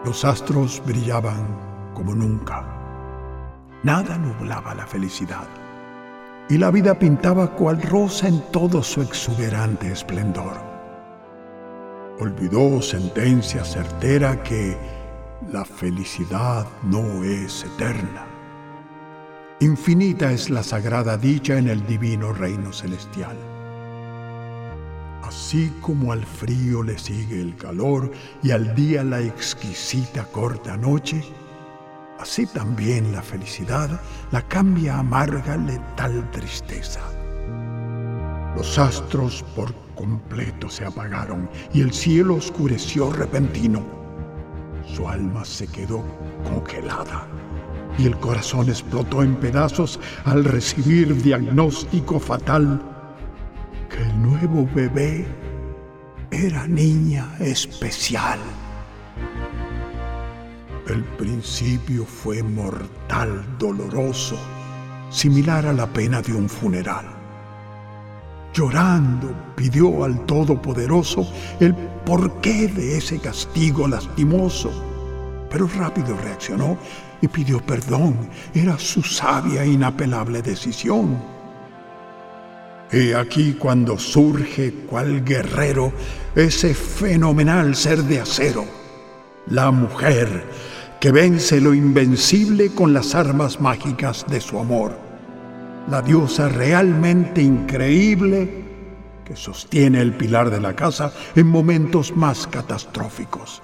Los astros brillaban como nunca. Nada nublaba la felicidad. Y la vida pintaba cual rosa en todo su exuberante esplendor. Olvidó sentencia certera que la felicidad no es eterna. Infinita es la sagrada dicha en el divino reino celestial. Así como al frío le sigue el calor y al día la exquisita corta noche, así también la felicidad la cambia amarga letal tristeza. Los astros por completo se apagaron y el cielo oscureció repentino. Su alma se quedó congelada y el corazón explotó en pedazos al recibir diagnóstico fatal que el nuevo bebé era niña especial. El principio fue mortal, doloroso, similar a la pena de un funeral. Llorando, pidió al Todopoderoso el porqué de ese castigo lastimoso, pero rápido reaccionó y pidió perdón. Era su sabia e inapelable decisión. He aquí cuando surge cual guerrero ese fenomenal ser de acero, la mujer que vence lo invencible con las armas mágicas de su amor, la diosa realmente increíble que sostiene el pilar de la casa en momentos más catastróficos.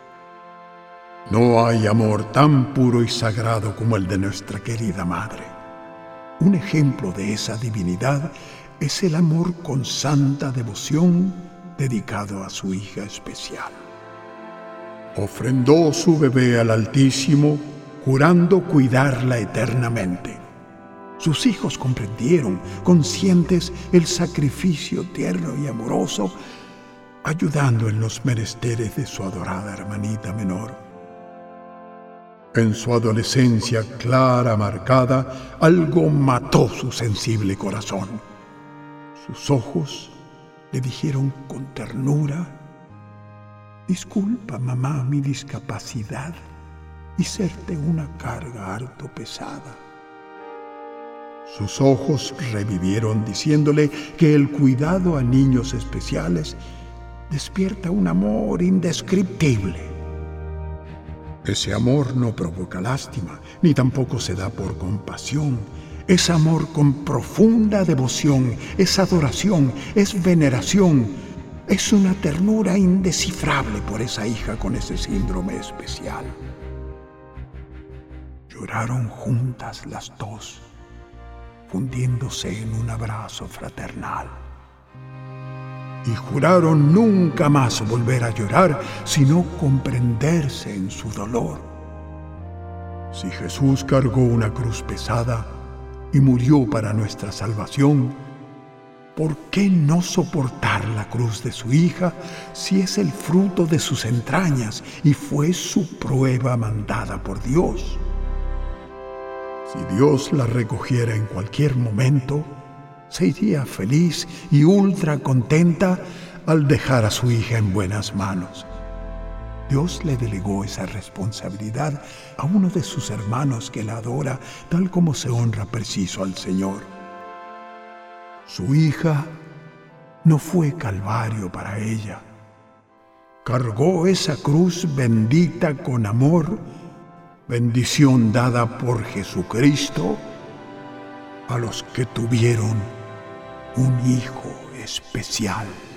No hay amor tan puro y sagrado como el de nuestra querida madre. Un ejemplo de esa divinidad es el amor con santa devoción dedicado a su hija especial. Ofrendó su bebé al Altísimo, jurando cuidarla eternamente. Sus hijos comprendieron, conscientes, el sacrificio tierno y amoroso, ayudando en los menesteres de su adorada hermanita menor. En su adolescencia clara, marcada, algo mató su sensible corazón. Sus ojos le dijeron con ternura: «Disculpa, mamá, mi discapacidad y serte una carga harto pesada». Sus ojos revivieron diciéndole que el cuidado a niños especiales despierta un amor indescriptible. Ese amor no provoca lástima, ni tampoco se da por compasión. Es amor con profunda devoción, es adoración, es veneración. Es una ternura indescifrable por esa hija con ese síndrome especial. Lloraron juntas las dos, fundiéndose en un abrazo fraternal. Y juraron nunca más volver a llorar, sino comprenderse en su dolor. Si Jesús cargó una cruz pesada y murió para nuestra salvación, ¿por qué no soportar la cruz de su hija si es el fruto de sus entrañas y fue su prueba mandada por Dios? Si Dios la recogiera en cualquier momento, se iría feliz y ultra contenta al dejar a su hija en buenas manos. Dios le delegó esa responsabilidad a uno de sus hermanos que la adora tal como se honra preciso al Señor. Su hija no fue calvario para ella. Cargó esa cruz bendita con amor, bendición dada por Jesucristo a los que tuvieron un hijo especial.